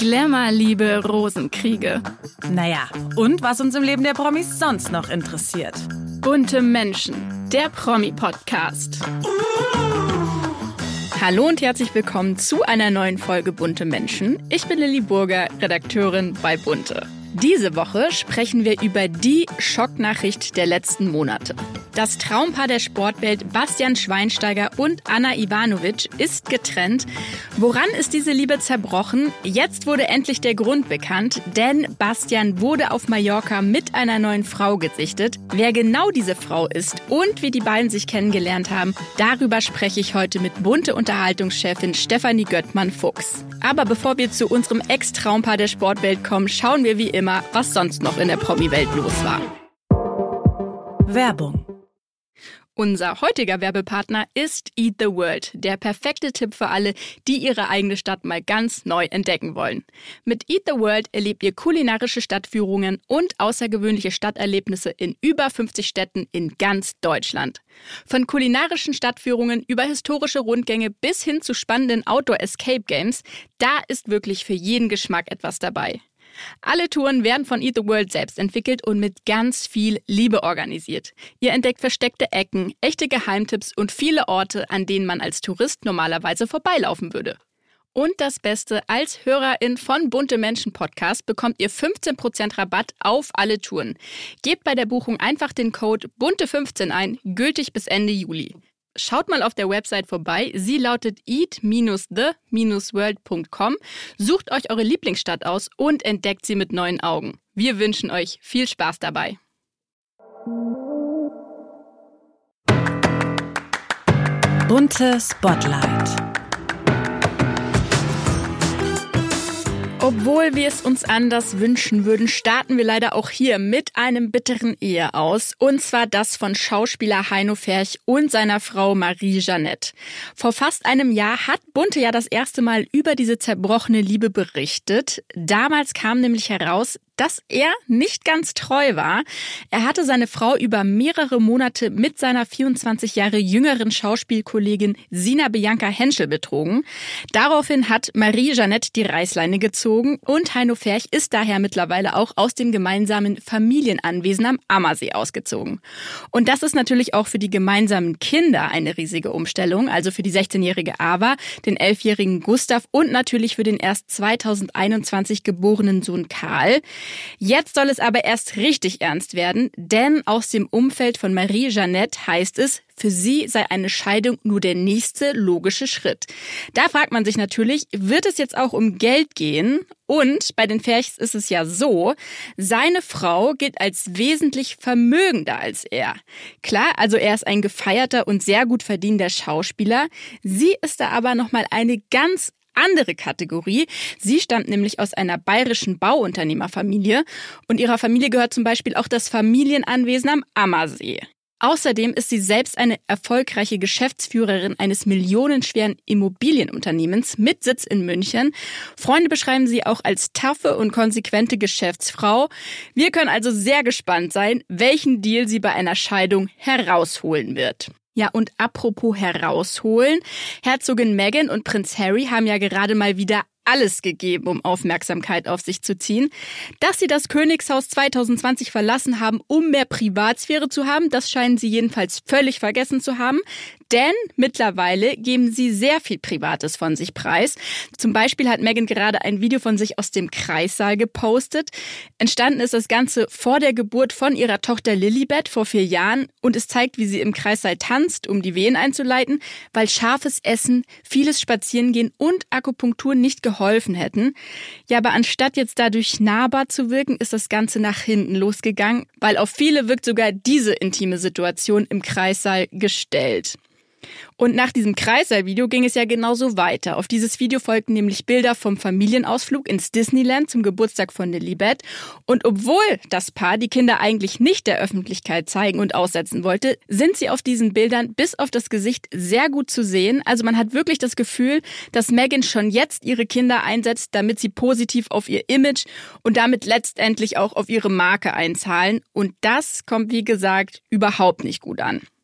Glamour-Liebe, Rosenkriege. Naja, und was uns im Leben der Promis sonst noch interessiert. Bunte Menschen, der Promi-Podcast. Hallo und herzlich willkommen zu einer neuen Folge Bunte Menschen. Ich bin Lilly Burger, Redakteurin bei Bunte. Diese Woche sprechen wir über die Schocknachricht der letzten Monate. Das Traumpaar der Sportwelt Bastian Schweinsteiger und Anna Ivanovic ist getrennt. Woran ist diese Liebe zerbrochen? Jetzt wurde endlich der Grund bekannt, denn Bastian wurde auf Mallorca mit einer neuen Frau gesichtet. Wer genau diese Frau ist und wie die beiden sich kennengelernt haben, darüber spreche ich heute mit bunte Unterhaltungschefin Stefanie Göttmann-Fuchs. Aber bevor wir zu unserem Ex-Traumpaar der Sportwelt kommen, schauen wir wie immer, was sonst noch in der Promi-Welt los war. Werbung. Unser heutiger Werbepartner ist Eat the World, der perfekte Tipp für alle, die ihre eigene Stadt mal ganz neu entdecken wollen. Mit Eat the World erlebt ihr kulinarische Stadtführungen und außergewöhnliche Stadterlebnisse in über 50 Städten in ganz Deutschland. Von kulinarischen Stadtführungen über historische Rundgänge bis hin zu spannenden Outdoor-Escape-Games, da ist wirklich für jeden Geschmack etwas dabei. Alle Touren werden von Eat the World selbst entwickelt und mit ganz viel Liebe organisiert. Ihr entdeckt versteckte Ecken, echte Geheimtipps und viele Orte, an denen man als Tourist normalerweise vorbeilaufen würde. Und das Beste, als Hörerin von Bunte Menschen Podcast bekommt ihr 15% Rabatt auf alle Touren. Gebt bei der Buchung einfach den Code BUNTE15 ein, gültig bis Ende Juli. Schaut mal auf der Website vorbei. Sie lautet eat-the-world.com. Sucht euch eure Lieblingsstadt aus und entdeckt sie mit neuen Augen. Wir wünschen euch viel Spaß dabei. Bunte Spotlight. Obwohl wir es uns anders wünschen würden, starten wir leider auch hier mit einem bitteren Ehe aus. Und zwar das von Schauspieler Heino Ferch und seiner Frau Marie-Jeanette. Vor fast einem Jahr hat Bunte ja das erste Mal über diese zerbrochene Liebe berichtet. Damals kam nämlich heraus, dass er nicht ganz treu war. Er hatte seine Frau über mehrere Monate mit seiner 24 Jahre jüngeren Schauspielkollegin Sina Bianca Henschel betrogen. Daraufhin hat Marie-Jeanette die Reißleine gezogen und Heino Ferch ist daher mittlerweile auch aus dem gemeinsamen Familienanwesen am Ammersee ausgezogen. Und das ist natürlich auch für die gemeinsamen Kinder eine riesige Umstellung, also für die 16-jährige Ava, den 11-jährigen Gustav und natürlich für den erst 2021 geborenen Sohn Karl. Jetzt soll es aber erst richtig ernst werden, denn aus dem Umfeld von Marie-Jeanette heißt es, für sie sei eine Scheidung nur der nächste logische Schritt. Da fragt man sich natürlich, wird es jetzt auch um Geld gehen? Und bei den Ferchs ist es ja so, seine Frau gilt als wesentlich vermögender als er. Klar, also er ist ein gefeierter und sehr gut verdienender Schauspieler. Sie ist da aber nochmal eine ganz andere Kategorie. Sie stammt nämlich aus einer bayerischen Bauunternehmerfamilie und ihrer Familie gehört zum Beispiel auch das Familienanwesen am Ammersee. Außerdem ist sie selbst eine erfolgreiche Geschäftsführerin eines millionenschweren Immobilienunternehmens mit Sitz in München. Freunde beschreiben sie auch als taffe und konsequente Geschäftsfrau. Wir können also sehr gespannt sein, welchen Deal sie bei einer Scheidung herausholen wird. Ja, und apropos herausholen, Herzogin Meghan und Prinz Harry haben ja gerade mal wieder alles gegeben, um Aufmerksamkeit auf sich zu ziehen. Dass sie das Königshaus 2020 verlassen haben, um mehr Privatsphäre zu haben, das scheinen sie jedenfalls völlig vergessen zu haben. Denn mittlerweile geben sie sehr viel Privates von sich preis. Zum Beispiel hat Meghan gerade ein Video von sich aus dem Kreissaal gepostet. Entstanden ist das Ganze vor der Geburt von ihrer Tochter Lilibet vor 4 Jahren. Und es zeigt, wie sie im Kreissaal tanzt, um die Wehen einzuleiten, weil scharfes Essen, vieles Spazierengehen und Akupunktur nicht geholfen hätten. Ja, aber anstatt jetzt dadurch nahbar zu wirken, ist das Ganze nach hinten losgegangen, weil auf viele wirkt sogar diese intime Situation im Kreissaal gestellt. Und nach diesem Kreissaal-Video ging es ja genauso weiter. Auf dieses Video folgten nämlich Bilder vom Familienausflug ins Disneyland zum Geburtstag von Lilibet. Und obwohl das Paar die Kinder eigentlich nicht der Öffentlichkeit zeigen und aussetzen wollte, sind sie auf diesen Bildern bis auf das Gesicht sehr gut zu sehen. Also man hat wirklich das Gefühl, dass Meghan schon jetzt ihre Kinder einsetzt, damit sie positiv auf ihr Image und damit letztendlich auch auf ihre Marke einzahlen. Und das kommt, wie gesagt, überhaupt nicht gut an.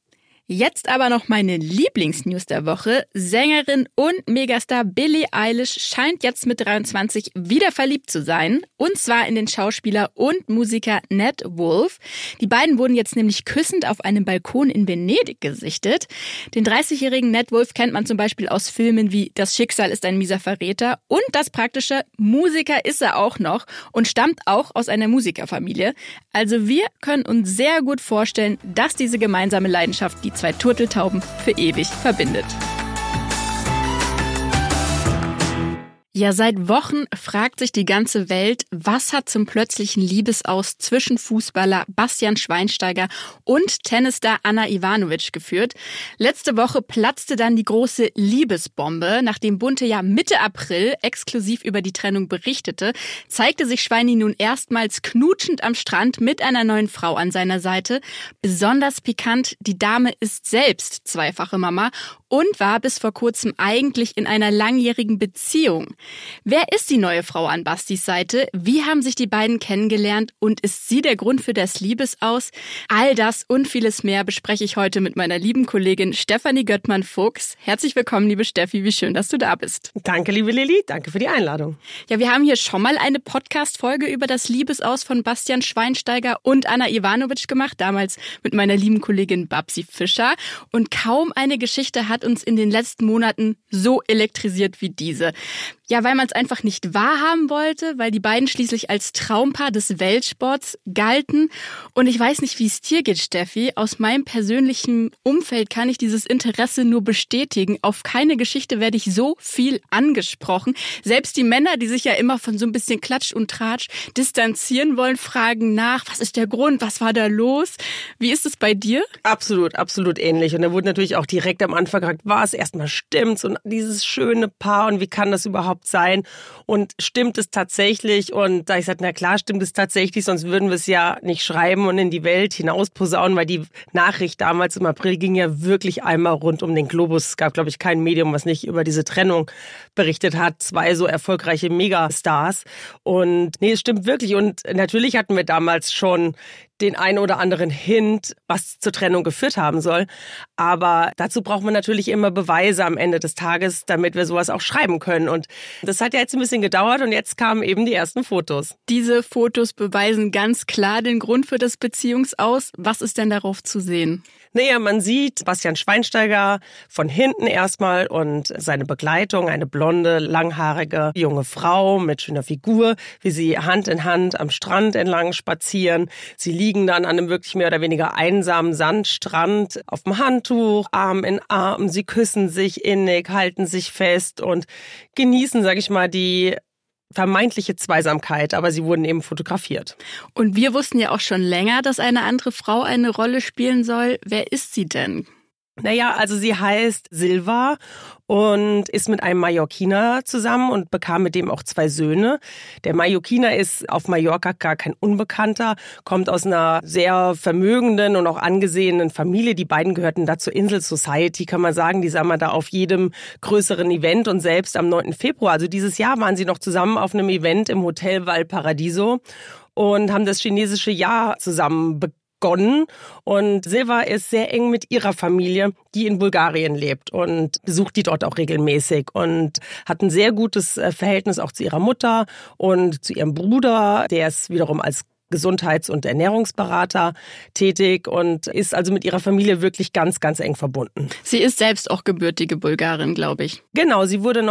Jetzt aber noch meine Lieblingsnews der Woche. Sängerin und Megastar Billie Eilish scheint jetzt mit 23 wieder verliebt zu sein. Und zwar in den Schauspieler und Musiker Ned Wolff. Die beiden wurden jetzt nämlich küssend auf einem Balkon in Venedig gesichtet. Den 30-jährigen Ned Wolff kennt man zum Beispiel aus Filmen wie Das Schicksal ist ein mieser Verräter. Und das Praktische, Musiker ist er auch noch und stammt auch aus einer Musikerfamilie. Also wir können uns sehr gut vorstellen, dass diese gemeinsame Leidenschaft die zwei Turteltauben für ewig verbindet. Ja, seit Wochen fragt sich die ganze Welt, was hat zum plötzlichen Liebesaus zwischen Fußballer Bastian Schweinsteiger und Tennisstar Ana Ivanovic geführt. Letzte Woche platzte dann die große Liebesbombe. Nachdem Bunte ja Mitte April exklusiv über die Trennung berichtete, zeigte sich Schweini nun erstmals knutschend am Strand mit einer neuen Frau an seiner Seite. Besonders pikant, die Dame ist selbst zweifache Mama und war bis vor kurzem eigentlich in einer langjährigen Beziehung. Wer ist die neue Frau an Bastis Seite? Wie haben sich die beiden kennengelernt? Und ist sie der Grund für das Liebesaus? All das und vieles mehr bespreche ich heute mit meiner lieben Kollegin Stefanie Göttmann-Fuchs. Herzlich willkommen, liebe Steffi. Wie schön, dass du da bist. Danke, liebe Lilly. Danke für die Einladung. Ja, wir haben hier schon mal eine Podcast-Folge über das Liebesaus von Bastian Schweinsteiger und Ana Ivanovic gemacht. Damals mit meiner lieben Kollegin Babsi Fischer. Und kaum eine Geschichte hat uns in den letzten Monaten so elektrisiert wie diese. Ja, weil man es einfach nicht wahrhaben wollte, weil die beiden schließlich als Traumpaar des Weltsports galten. Und ich weiß nicht, wie es dir geht, Steffi. Aus meinem persönlichen Umfeld kann ich dieses Interesse nur bestätigen. Auf keine Geschichte werde ich so viel angesprochen. Selbst die Männer, die sich ja immer von so ein bisschen Klatsch und Tratsch distanzieren wollen, fragen nach, was ist der Grund, was war da los? Wie ist es bei dir? Absolut, absolut ähnlich. Und da wurde natürlich auch direkt am Anfang gefragt, was erstmal stimmt's und dieses schöne Paar und wie kann das überhaupt sein und stimmt es tatsächlich? Und da ich sagte, na klar, stimmt es tatsächlich, sonst würden wir es ja nicht schreiben und in die Welt hinaus posaunen, weil die Nachricht damals im April ging ja wirklich einmal rund um den Globus. Es gab, glaube ich, kein Medium, was nicht über diese Trennung berichtet hat. Zwei so erfolgreiche Megastars. Und nee, es stimmt wirklich. Und natürlich hatten wir damals schon den einen oder anderen Hint, was zur Trennung geführt haben soll. Aber dazu braucht man natürlich immer Beweise am Ende des Tages, damit wir sowas auch schreiben können. Und das hat ja jetzt ein bisschen gedauert und jetzt kamen eben die ersten Fotos. Diese Fotos beweisen ganz klar den Grund für das Beziehungsaus. Was ist denn darauf zu sehen? Naja, man sieht Bastian Schweinsteiger von hinten erstmal und seine Begleitung, eine blonde, langhaarige junge Frau mit schöner Figur, wie sie Hand in Hand am Strand entlang spazieren. Sie liegen dann an einem wirklich mehr oder weniger einsamen Sandstrand auf dem Handtuch, Arm in Arm. Sie küssen sich innig, halten sich fest und genießen, sag ich mal, die vermeintliche Zweisamkeit, aber sie wurden eben fotografiert. Und wir wussten ja auch schon länger, dass eine andere Frau eine Rolle spielen soll. Wer ist sie denn? Naja, also sie heißt Silva und ist mit einem Mallorquiner zusammen und bekam mit dem auch 2 Söhne. Der Mallorquiner ist auf Mallorca gar kein Unbekannter, kommt aus einer sehr vermögenden und auch angesehenen Familie. Die beiden gehörten da zur Insel Society, kann man sagen. Die sah man da auf jedem größeren Event und selbst am 9. Februar, also dieses Jahr, waren sie noch zusammen auf einem Event im Hotel Valparadiso und haben das chinesische Jahr zusammen begonnen. Und Silva ist sehr eng mit ihrer Familie, die in Bulgarien lebt und besucht die dort auch regelmäßig und hat ein sehr gutes Verhältnis auch zu ihrer Mutter und zu ihrem Bruder, der ist wiederum als Gesundheits- und Ernährungsberater tätig und ist also mit ihrer Familie wirklich ganz, ganz eng verbunden. Sie ist selbst auch gebürtige Bulgarin, glaube ich. Genau, sie wurde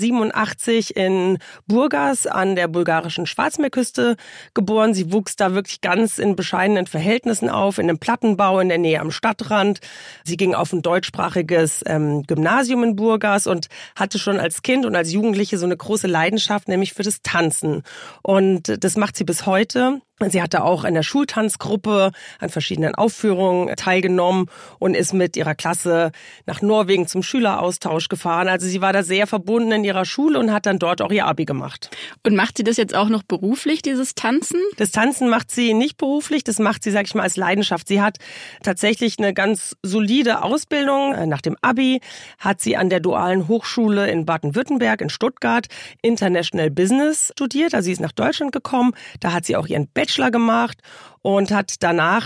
1987 in Burgas an der bulgarischen Schwarzmeerküste geboren. Sie wuchs da wirklich ganz in bescheidenen Verhältnissen auf, in einem Plattenbau in der Nähe am Stadtrand. Sie ging auf ein deutschsprachiges Gymnasium in Burgas und hatte schon als Kind und als Jugendliche so eine große Leidenschaft, nämlich für das Tanzen. Und das macht sie bis heute. Sie hatte auch in der Schultanzgruppe an verschiedenen Aufführungen teilgenommen und ist mit ihrer Klasse nach Norwegen zum Schüleraustausch gefahren. Also sie war da sehr verbunden in ihrer Schule und hat dann dort auch ihr Abi gemacht. Und macht sie das jetzt auch noch beruflich, dieses Tanzen? Das Tanzen macht sie nicht beruflich, das macht sie, sag ich mal, als Leidenschaft. Sie hat tatsächlich eine ganz solide Ausbildung. Nach dem Abi hat sie an der Dualen Hochschule in Baden-Württemberg in Stuttgart International Business studiert. Also sie ist nach Deutschland gekommen. Da hat sie auch ihren Bachelor gemacht und ist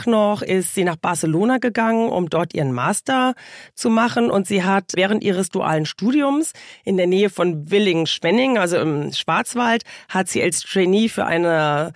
sie nach Barcelona gegangen, um dort ihren Master zu machen. Und sie hat während ihres dualen Studiums in der Nähe von Villingen-Schwenningen, also im Schwarzwald, hat sie als Trainee für eine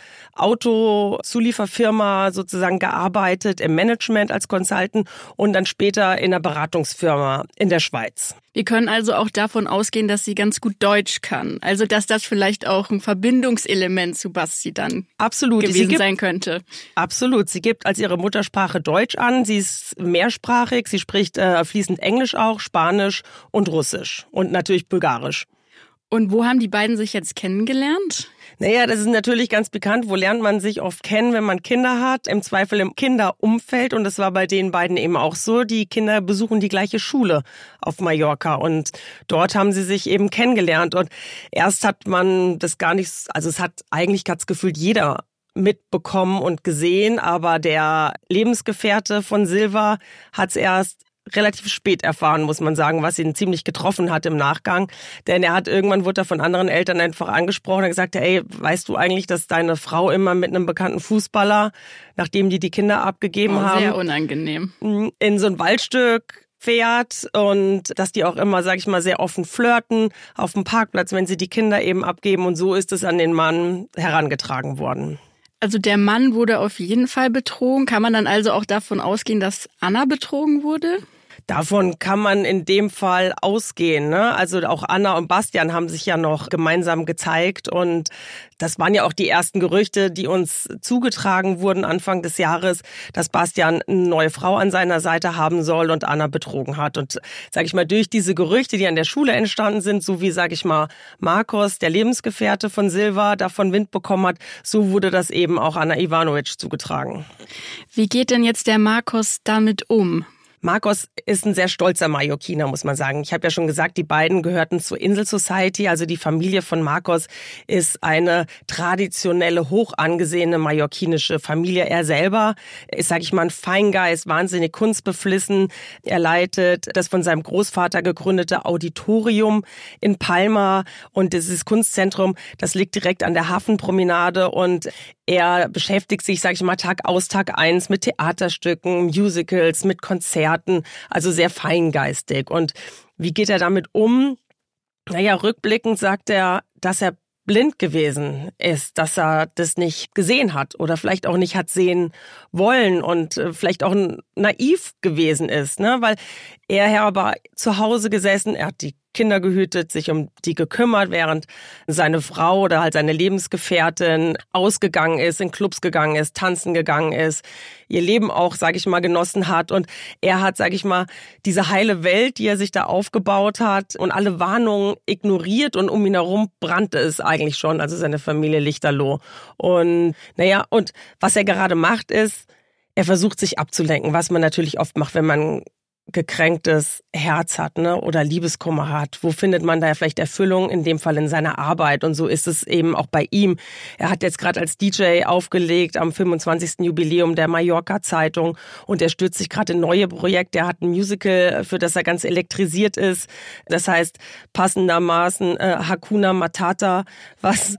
Autozulieferfirma sozusagen gearbeitet, im Management als Consultant und dann später in einer Beratungsfirma in der Schweiz. Wir können also auch davon ausgehen, dass sie ganz gut Deutsch kann. Also dass das vielleicht auch ein Verbindungselement zu Basti dann gewesen sein könnte. Absolut. Sie gibt als ihre Muttersprache Deutsch an. Sie ist mehrsprachig. Sie spricht fließend Englisch auch, Spanisch und Russisch und natürlich Bulgarisch. Und wo haben die beiden sich jetzt kennengelernt? Naja, das ist natürlich ganz bekannt. Wo lernt man sich oft kennen, wenn man Kinder hat? Im Zweifel im Kinderumfeld. Und das war bei den beiden eben auch so. Die Kinder besuchen die gleiche Schule auf Mallorca. Und dort haben sie sich eben kennengelernt. Und erst hat man das gar nicht, also es hat eigentlich ganz gefühlt jeder mitbekommen und gesehen. Aber der Lebensgefährte von Silva hat es erst relativ spät erfahren, muss man sagen, was ihn ziemlich getroffen hat im Nachgang. Denn wurde er von anderen Eltern einfach angesprochen und gesagt, ey, weißt du eigentlich, dass deine Frau immer mit einem bekannten Fußballer, nachdem die Kinder abgegeben haben, sehr unangenehm, in so ein Waldstück fährt und dass die auch immer, sag ich mal, sehr offen flirten auf dem Parkplatz, wenn sie die Kinder eben abgeben. Und so ist es an den Mann herangetragen worden. Also der Mann wurde auf jeden Fall betrogen. Kann man dann also auch davon ausgehen, dass Anna betrogen wurde? Davon kann man in dem Fall ausgehen, ne? Also auch Anna und Bastian haben sich ja noch gemeinsam gezeigt und das waren ja auch die ersten Gerüchte, die uns zugetragen wurden Anfang des Jahres, dass Bastian eine neue Frau an seiner Seite haben soll und Anna betrogen hat. Und sage ich mal, durch diese Gerüchte, die an der Schule entstanden sind, so wie, sage ich mal, Marcos, der Lebensgefährte von Silva, davon Wind bekommen hat, so wurde das eben auch Anna Ivanovic zugetragen. Wie geht denn jetzt der Marcos damit um? Marcos ist ein sehr stolzer Mallorquiner, muss man sagen. Ich habe ja schon gesagt, die beiden gehörten zur Insel Society. Also die Familie von Marcos ist eine traditionelle, hoch angesehene mallorquinische Familie. Er selber ist, sage ich mal, ein Feingeist, wahnsinnig kunstbeflissen. Er leitet das von seinem Großvater gegründete Auditorium in Palma. Und dieses Kunstzentrum, das liegt direkt an der Hafenpromenade. Und er beschäftigt sich, sage ich mal, Tag aus, Tag eins mit Theaterstücken, Musicals, mit Konzerten, also sehr feingeistig. Und wie geht er damit um? Naja, rückblickend sagt er, dass er blind gewesen ist, dass er das nicht gesehen hat oder vielleicht auch nicht hat sehen wollen und vielleicht auch naiv gewesen ist, ne? Weil er aber zu Hause gesessen, er hat die Kinder gehütet, sich um die gekümmert, während seine Frau oder halt seine Lebensgefährtin ausgegangen ist, in Clubs gegangen ist, tanzen gegangen ist, ihr Leben auch, sage ich mal, genossen hat. Und er hat, sage ich mal, diese heile Welt, die er sich da aufgebaut hat und alle Warnungen ignoriert und um ihn herum brannte es eigentlich schon, also seine Familie lichterloh. Und naja, und was er gerade macht ist, er versucht sich abzulenken, was man natürlich oft macht, wenn man gekränktes Herz hat, ne, oder Liebeskummer hat. Wo findet man da vielleicht Erfüllung? In dem Fall in seiner Arbeit. Und so ist es eben auch bei ihm. Er hat jetzt gerade als DJ aufgelegt am 25. Jubiläum der Mallorca-Zeitung und er stürzt sich gerade in neue Projekte. Er hat ein Musical, für das er ganz elektrisiert ist. Das heißt passendermaßen Hakuna Matata, was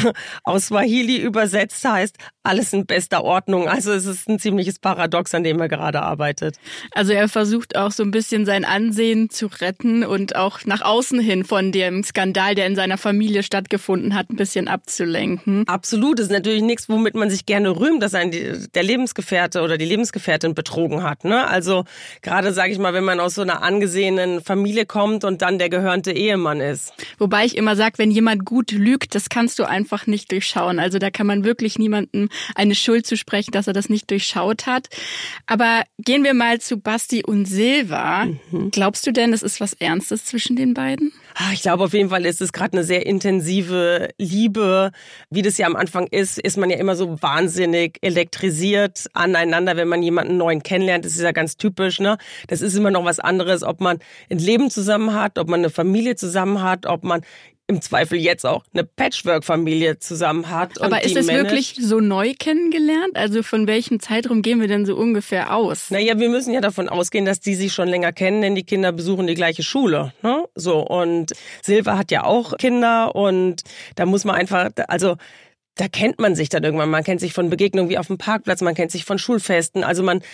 aus Swahili übersetzt heißt, alles in bester Ordnung. Also es ist ein ziemliches Paradox, an dem er gerade arbeitet. Also er versucht auch so ein bisschen sein Ansehen zu retten und auch nach außen hin von dem Skandal, der in seiner Familie stattgefunden hat, ein bisschen abzulenken. Absolut, das ist natürlich nichts, womit man sich gerne rühmt, dass einen der Lebensgefährte oder die Lebensgefährtin betrogen hat, ne? Also gerade, sage ich mal, wenn man aus so einer angesehenen Familie kommt und dann der gehörnte Ehemann ist. Wobei ich immer sage, wenn jemand gut lügt, das kannst du einfach nicht durchschauen. Also da kann man wirklich niemandem eine Schuld zusprechen, dass er das nicht durchschaut hat. Aber gehen wir mal zu Basti und Silva. Glaubst du denn, es ist was Ernstes zwischen den beiden? Ich glaube, auf jeden Fall ist es gerade eine sehr intensive Liebe. Wie das ja am Anfang ist man ja immer so wahnsinnig elektrisiert aneinander, wenn man jemanden neuen kennenlernt. Das ist ja ganz typisch, ne? Das ist immer noch was anderes, ob man ein Leben zusammen hat, ob man eine Familie zusammen hat, ob man im Zweifel jetzt auch eine Patchwork-Familie zusammen hat. Aber ist es wirklich so neu kennengelernt? Also von welchem Zeitraum gehen wir denn so ungefähr aus? Naja, wir müssen ja davon ausgehen, dass die sich schon länger kennen, denn die Kinder besuchen die gleiche Schule, ne? So, und Silva hat ja auch Kinder und da muss man einfach, also da kennt man sich dann irgendwann. Man kennt sich von Begegnungen wie auf dem Parkplatz, man kennt sich von Schulfesten. Also man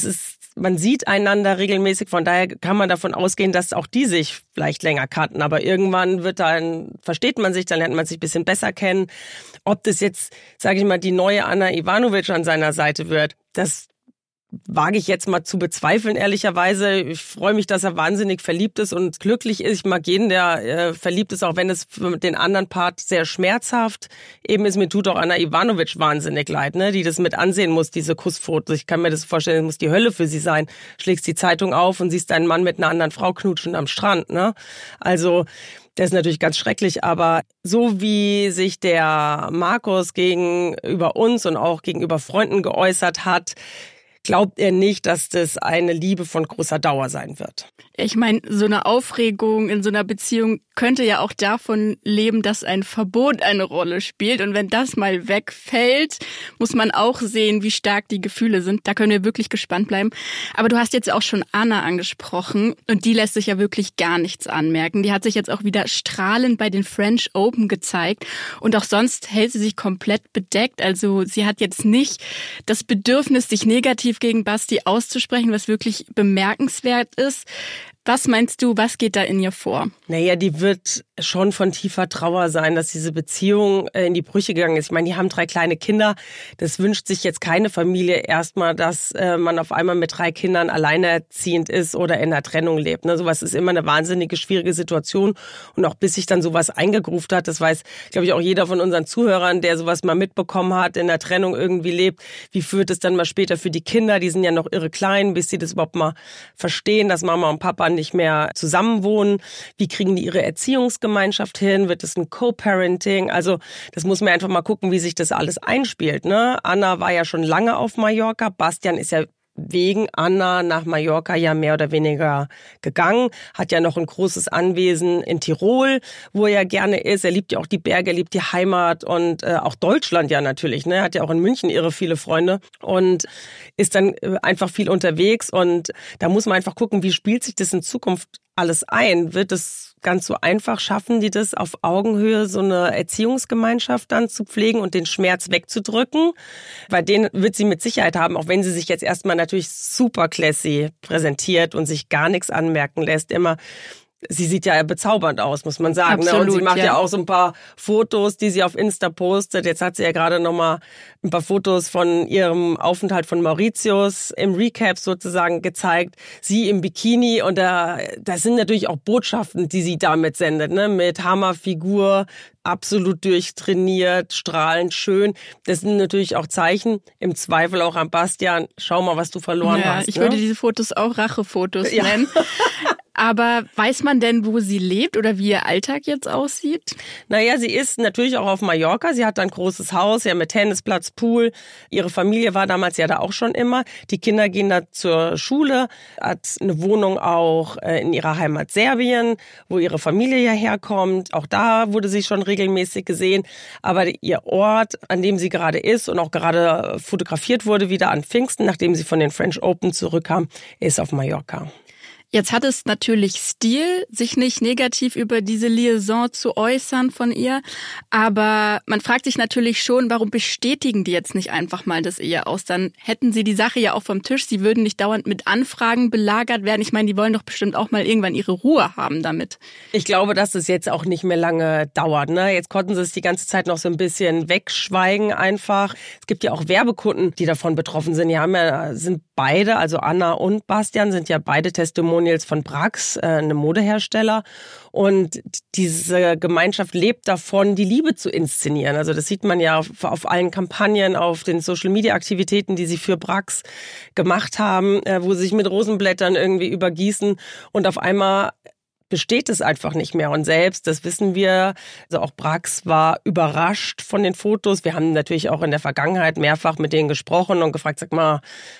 sieht einander regelmäßig. Von daher kann man davon ausgehen, dass auch die sich vielleicht länger kannten. Aber irgendwann versteht man sich, dann lernt man sich ein bisschen besser kennen. Ob das jetzt, sage ich mal, die neue Anna Ivanovic an seiner Seite wird, das wage ich jetzt mal zu bezweifeln, ehrlicherweise. Ich freue mich, dass er wahnsinnig verliebt ist und glücklich ist. Ich mag jeden, der verliebt ist, auch wenn es für den anderen Part sehr schmerzhaft eben ist. Mir tut auch Anna Ivanovic wahnsinnig leid, ne, die das mit ansehen muss, diese Kussfotos. Ich kann mir das vorstellen, es muss die Hölle für sie sein. Schlägst die Zeitung auf und siehst einen Mann mit einer anderen Frau knutschen am Strand, ne? Also, das ist natürlich ganz schrecklich, aber so wie sich der Markus gegenüber uns und auch gegenüber Freunden geäußert hat, glaubt er nicht, dass das eine Liebe von großer Dauer sein wird. Ich meine, so eine Aufregung in so einer Beziehung könnte ja auch davon leben, dass ein Verbot eine Rolle spielt. Und wenn das mal wegfällt, muss man auch sehen, wie stark die Gefühle sind. Da können wir wirklich gespannt bleiben. Aber du hast jetzt auch schon Anna angesprochen und die lässt sich ja wirklich gar nichts anmerken. Die hat sich jetzt auch wieder strahlend bei den French Open gezeigt und auch sonst hält sie sich komplett bedeckt. Also sie hat jetzt nicht das Bedürfnis, sich negativ gegen Basti auszusprechen, was wirklich bemerkenswert ist. Was meinst du, was geht da in ihr vor? Naja, die wird schon von tiefer Trauer sein, dass diese Beziehung in die Brüche gegangen ist. Ich meine, die haben 3 kleine Kinder. Das wünscht sich jetzt keine Familie erstmal, dass man auf einmal mit 3 Kindern alleinerziehend ist oder in einer Trennung lebt. Ne, sowas ist immer eine wahnsinnige, schwierige Situation. Und auch bis sich dann sowas eingegruft hat, das weiß, glaube ich, auch jeder von unseren Zuhörern, der sowas mal mitbekommen hat, in der Trennung irgendwie lebt. Wie führt es dann mal später für die Kinder? Die sind ja noch irre klein, bis sie das überhaupt mal verstehen, dass Mama und Papa nicht mehr zusammenwohnen. Wie kriegen die ihre Erziehungsgemeinschaft hin? Wird es ein Co-Parenting? Also das muss man einfach mal gucken, wie sich das alles einspielt. Ne? Anna war ja schon lange auf Mallorca. Bastian ist ja wegen Anna nach Mallorca ja mehr oder weniger gegangen, hat ja noch ein großes Anwesen in Tirol, wo er ja gerne ist. Er liebt ja auch die Berge, er liebt die Heimat und auch Deutschland ja natürlich. Ne? Er hat ja auch in München irre viele Freunde und ist dann einfach viel unterwegs. Und da muss man einfach gucken, wie spielt sich das in Zukunft alles ein? Wird es ganz so einfach? Schaffen die das auf Augenhöhe, so eine Erziehungsgemeinschaft dann zu pflegen und den Schmerz wegzudrücken? Weil den wird sie mit Sicherheit haben, auch wenn sie sich jetzt erstmal natürlich super classy präsentiert und sich gar nichts anmerken lässt. Sie sieht ja bezaubernd aus, muss man sagen. Absolut, ne? Und sie macht ja auch so ein paar Fotos, die sie auf Insta postet. Jetzt hat sie ja gerade nochmal ein paar Fotos von ihrem Aufenthalt von Mauritius im Recap sozusagen gezeigt. Sie im Bikini und das sind natürlich auch Botschaften, die sie damit sendet, ne? Mit Hammerfigur, absolut durchtrainiert, strahlend schön. Das sind natürlich auch Zeichen, im Zweifel auch an Bastian. Schau mal, was du verloren hast. Ich würde diese Fotos auch Rachefotos nennen. Aber weiß man denn, wo sie lebt oder wie ihr Alltag jetzt aussieht? Naja, sie ist natürlich auch auf Mallorca. Sie hat ein großes Haus, ja mit Tennisplatz, Pool. Ihre Familie war damals ja da auch schon immer. Die Kinder gehen da zur Schule, hat eine Wohnung auch in ihrer Heimat Serbien, wo ihre Familie ja herkommt. Auch da wurde sie schon regelmäßig gesehen. Aber ihr Ort, an dem sie gerade ist und auch gerade fotografiert wurde, wieder an Pfingsten, nachdem sie von den French Open zurückkam, ist auf Mallorca. Jetzt hat es natürlich Stil, sich nicht negativ über diese Liaison zu äußern von ihr. Aber man fragt sich natürlich schon, warum bestätigen die jetzt nicht einfach mal das Ehe aus? Dann hätten sie die Sache ja auch vom Tisch. Sie würden nicht dauernd mit Anfragen belagert werden. Ich meine, die wollen doch bestimmt auch mal irgendwann ihre Ruhe haben damit. Ich glaube, dass es jetzt auch nicht mehr lange dauert. Ne? Jetzt konnten sie es die ganze Zeit noch so ein bisschen wegschweigen einfach. Es gibt ja auch Werbekunden, die davon betroffen sind. Sind beide, also Anna und Bastian, sind ja beide Testimonials von Brax, einem Modehersteller. Und diese Gemeinschaft lebt davon, die Liebe zu inszenieren. Also das sieht man ja auf allen Kampagnen, auf den Social-Media-Aktivitäten, die sie für Brax gemacht haben, wo sie sich mit Rosenblättern irgendwie übergießen. Und auf einmal besteht es einfach nicht mehr. Und selbst, das wissen wir, also auch Brax war überrascht von den Fotos. Wir haben natürlich auch in der Vergangenheit mehrfach mit denen gesprochen und gefragt, sag mal,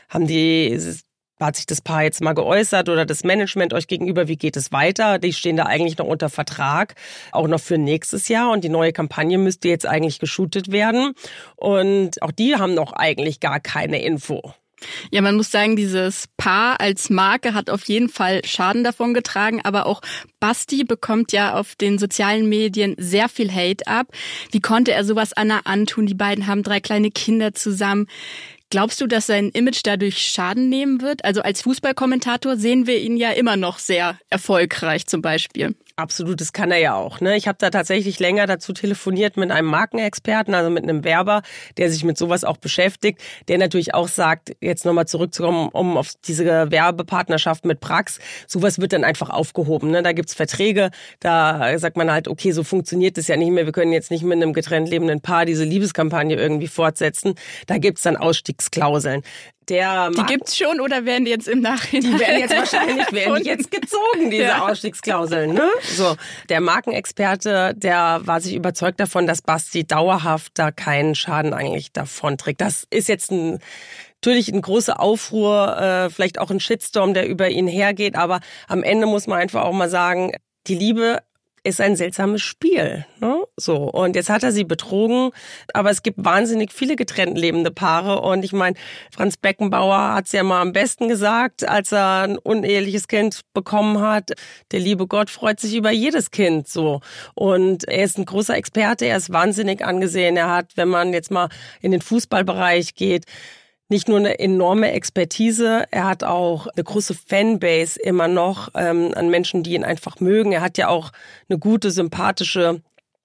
hat sich das Paar jetzt mal geäußert oder das Management euch gegenüber, wie geht es weiter? Die stehen da eigentlich noch unter Vertrag, auch noch für nächstes Jahr und die neue Kampagne müsste jetzt eigentlich geshootet werden und auch die haben noch eigentlich gar keine Info. Ja, man muss sagen, dieses Paar als Marke hat auf jeden Fall Schaden davon getragen, aber auch Basti bekommt ja auf den sozialen Medien sehr viel Hate ab. Wie konnte er sowas Anna antun? Die beiden haben 3 kleine Kinder zusammen. Glaubst du, dass sein Image dadurch Schaden nehmen wird? Also als Fußballkommentator sehen wir ihn ja immer noch sehr erfolgreich zum Beispiel. Absolut, das kann er ja auch. Ne? Ich habe da tatsächlich länger dazu telefoniert mit einem Markenexperten, also mit einem Werber, der sich mit sowas auch beschäftigt, der natürlich auch sagt, jetzt nochmal zurückzukommen, um auf diese Werbepartnerschaft mit Prax, sowas wird dann einfach aufgehoben. Ne? Da gibt's Verträge, da sagt man halt, okay, so funktioniert das ja nicht mehr, wir können jetzt nicht mit einem getrennt lebenden Paar diese Liebeskampagne irgendwie fortsetzen. Da gibt's dann Ausstiegsklauseln. Die gibt's schon oder werden die jetzt im Nachhinein? Die werden jetzt wahrscheinlich jetzt gezogen, diese Ausstiegsklauseln. Ne? So, der Markenexperte, der war sich überzeugt davon, dass Basti dauerhaft da keinen Schaden eigentlich davon trägt. Das ist jetzt natürlich ein großer Aufruhr, vielleicht auch ein Shitstorm, der über ihn hergeht. Aber am Ende muss man einfach auch mal sagen, die Liebe ist ein seltsames Spiel. Ne? So, und jetzt hat er sie betrogen, aber es gibt wahnsinnig viele getrennt lebende Paare und ich meine, Franz Beckenbauer hat es ja mal am besten gesagt, als er ein uneheliches Kind bekommen hat, der liebe Gott freut sich über jedes Kind, so. Und er ist ein großer Experte, er ist wahnsinnig angesehen, er hat, wenn man jetzt mal in den Fußballbereich geht, nicht nur eine enorme Expertise, er hat auch eine große Fanbase immer noch an Menschen, die ihn einfach mögen. Er hat ja auch eine gute, sympathische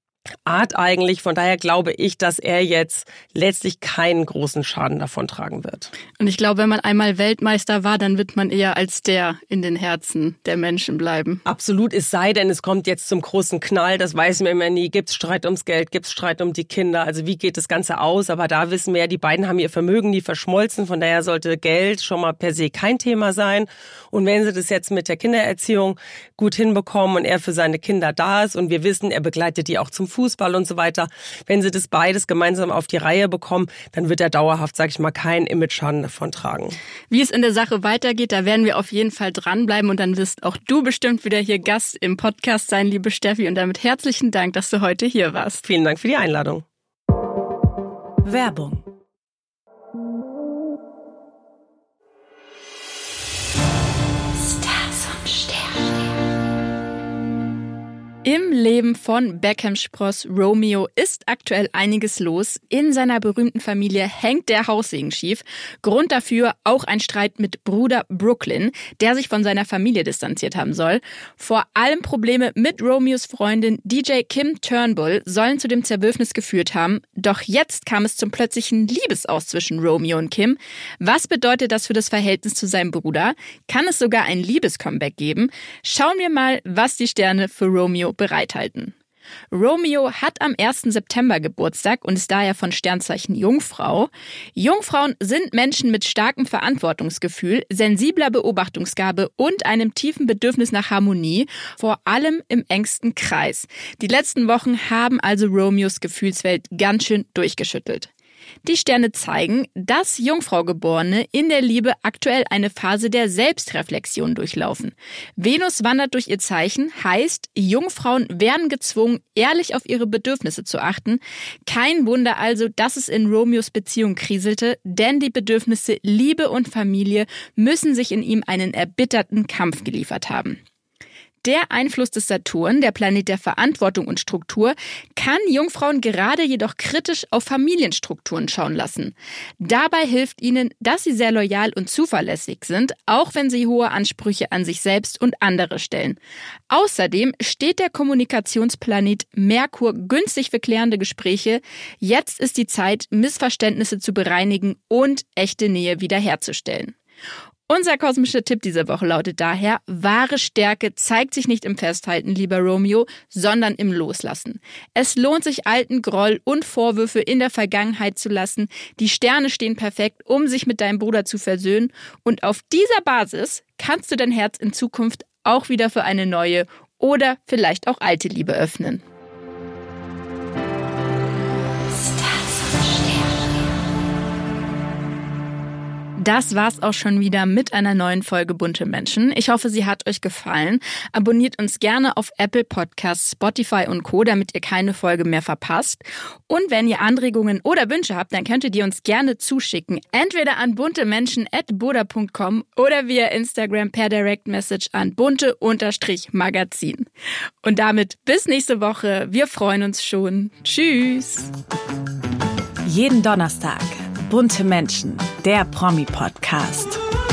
Art eigentlich. Von daher glaube ich, dass er jetzt letztlich keinen großen Schaden davon tragen wird. Und ich glaube, wenn man einmal Weltmeister war, dann wird man eher als der in den Herzen der Menschen bleiben. Absolut, es sei denn, es kommt jetzt zum großen Knall, das weiß man immer nie. Gibt's Streit ums Geld, gibt's Streit um die Kinder, also wie geht das Ganze aus? Aber da wissen wir ja, die beiden haben ihr Vermögen nie verschmolzen, von daher sollte Geld schon mal per se kein Thema sein. Und wenn sie das jetzt mit der Kindererziehung gut hinbekommen und er für seine Kinder da ist und wir wissen, er begleitet die auch zum Fußball und so weiter, wenn sie das beides gemeinsam auf die Reihe bekommen, dann wird er dauerhaft, sag ich mal, keinen Image-Schaden davon tragen. Wie es in der Sache weitergeht, da werden wir auf jeden Fall dranbleiben und dann wirst auch du bestimmt wieder hier Gast im Podcast sein, liebe Steffi, und damit herzlichen Dank, dass du heute hier warst. Vielen Dank für die Einladung. Werbung. Im Leben von Beckhams Spross Romeo ist aktuell einiges los. In seiner berühmten Familie hängt der Haussegen schief. Grund dafür auch ein Streit mit Bruder Brooklyn, der sich von seiner Familie distanziert haben soll. Vor allem Probleme mit Romeos Freundin DJ Kim Turnbull sollen zu dem Zerwürfnis geführt haben. Doch jetzt kam es zum plötzlichen Liebesaus zwischen Romeo und Kim. Was bedeutet das für das Verhältnis zu seinem Bruder? Kann es sogar ein Liebescomeback geben? Schauen wir mal, was die Sterne für Romeo bereithalten. Romeo hat am 1. September Geburtstag und ist daher von Sternzeichen Jungfrau. Jungfrauen sind Menschen mit starkem Verantwortungsgefühl, sensibler Beobachtungsgabe und einem tiefen Bedürfnis nach Harmonie, vor allem im engsten Kreis. Die letzten Wochen haben also Romeos Gefühlswelt ganz schön durchgeschüttelt. Die Sterne zeigen, dass Jungfraugeborene in der Liebe aktuell eine Phase der Selbstreflexion durchlaufen. Venus wandert durch ihr Zeichen, heißt, Jungfrauen werden gezwungen, ehrlich auf ihre Bedürfnisse zu achten. Kein Wunder also, dass es in Romeos Beziehung kriselte, denn die Bedürfnisse Liebe und Familie müssen sich in ihm einen erbitterten Kampf geliefert haben. Der Einfluss des Saturn, der Planet der Verantwortung und Struktur, kann Jungfrauen gerade jedoch kritisch auf Familienstrukturen schauen lassen. Dabei hilft ihnen, dass sie sehr loyal und zuverlässig sind, auch wenn sie hohe Ansprüche an sich selbst und andere stellen. Außerdem steht der Kommunikationsplanet Merkur günstig für klärende Gespräche. Jetzt ist die Zeit, Missverständnisse zu bereinigen und echte Nähe wiederherzustellen. Unser kosmischer Tipp diese Woche lautet daher, wahre Stärke zeigt sich nicht im Festhalten, lieber Romeo, sondern im Loslassen. Es lohnt sich, alten Groll und Vorwürfe in der Vergangenheit zu lassen. Die Sterne stehen perfekt, um sich mit deinem Bruder zu versöhnen. Und auf dieser Basis kannst du dein Herz in Zukunft auch wieder für eine neue oder vielleicht auch alte Liebe öffnen. Das war's auch schon wieder mit einer neuen Folge Bunte Menschen. Ich hoffe, sie hat euch gefallen. Abonniert uns gerne auf Apple Podcasts, Spotify und Co., damit ihr keine Folge mehr verpasst. Und wenn ihr Anregungen oder Wünsche habt, dann könnt ihr die uns gerne zuschicken. Entweder an buntemenschen@boda.com oder via Instagram per Direct Message an bunte_magazin. Und damit bis nächste Woche. Wir freuen uns schon. Tschüss. Jeden Donnerstag Bunte Menschen, der Promi-Podcast.